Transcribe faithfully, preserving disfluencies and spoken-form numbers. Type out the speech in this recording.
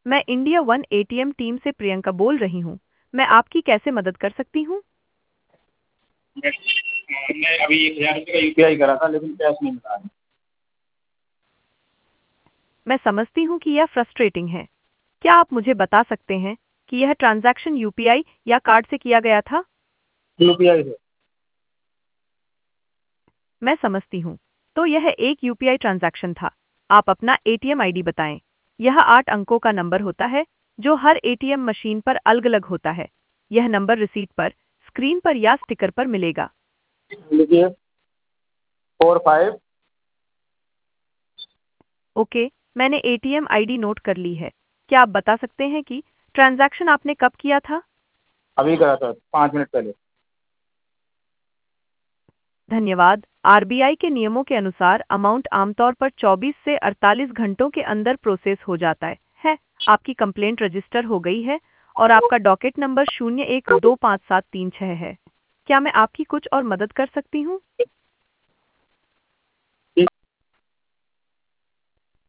मैं India one ATM team से प्रियंका बोल रही हूँ। मैं आपकी कैसे मदद कर सकती हूँ? मैं मैं अभी एक हज़ार रुपये का यूपीआई करा था लेकिन कैश नहीं मिला है। मैं समझती हूँ कि यह फ्रस्ट्रेटिंग है। क्या आप मुझे बता सकते हैं कि यह ट्रांजैक्शन यूपीआई या कार्ड से किया गया था? यूपीआई से। मैं समझती हूँ। तो यह एक यूपीआई ट्रांजैक्शन था। आप अपना एटीएम आईडी बताएं। यह आठ अंकों का नंबर होता है जो हर एटीएम मशीन पर अलग-अलग होता है। यह नंबर रिसीट पर, स्क्रीन पर या स्टिकर पर मिलेगा। लिखिए। Four five. ओके, मैंने एटीएम आईडी नोट कर ली है। क्या आप बता सकते हैं कि ट्रांजैक्शन आपने कब किया था? अभी करा था पाँच मिनट पहले। धन्यवाद। आरबीआई के नियमों के अनुसार अमाउंट आमतौर पर चौबीस से अड़तालीस घंटों के अंदर प्रोसेस हो जाता है। है आपकी कंप्लेंट रजिस्टर हो गई है और आपका डॉकेट नंबर शून्य एक दो पाँच सात तीन छह है। क्या मैं आपकी कुछ और मदद कर सकती हूँ?